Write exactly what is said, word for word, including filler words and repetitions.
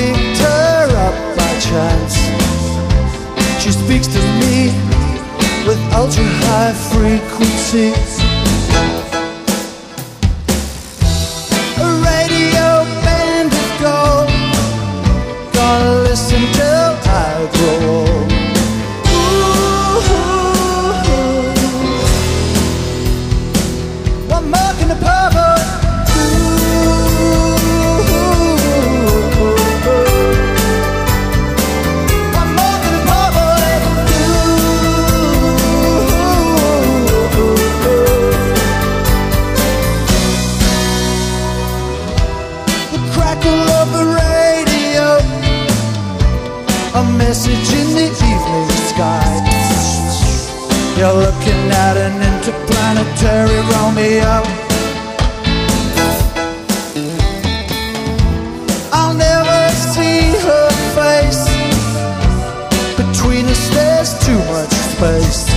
picked her up by chance. She speaks to me with ultra high frequencies. A radio band of gold, gonna listen till I grow old. Ooh, one mark in the purple. A message in the evening sky. You're looking at an interplanetary Romeo. I'll never see her face. Between us there's too much space.